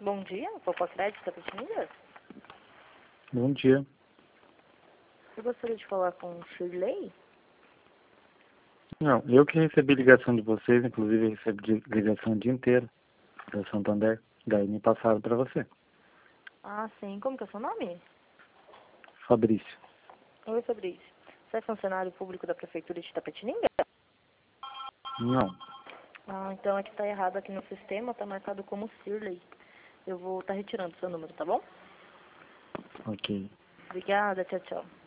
Bom dia, Copa Crédito Tapetininga? Bom dia. Eu gostaria de falar com Shirley. Não, eu que recebi ligação de vocês, inclusive recebi ligação o dia inteiro da Santander, daí me passaram para você. Ah, sim. Como que é o seu nome? Fabrício. Oi, Fabrício. Você é funcionário público da Prefeitura de Tapetininga? Não. Ah, então aqui tá errado aqui no sistema, tá marcado como Shirley. Eu vou estar retirando seu número, tá bom? Ok. Obrigada, tchau, tchau.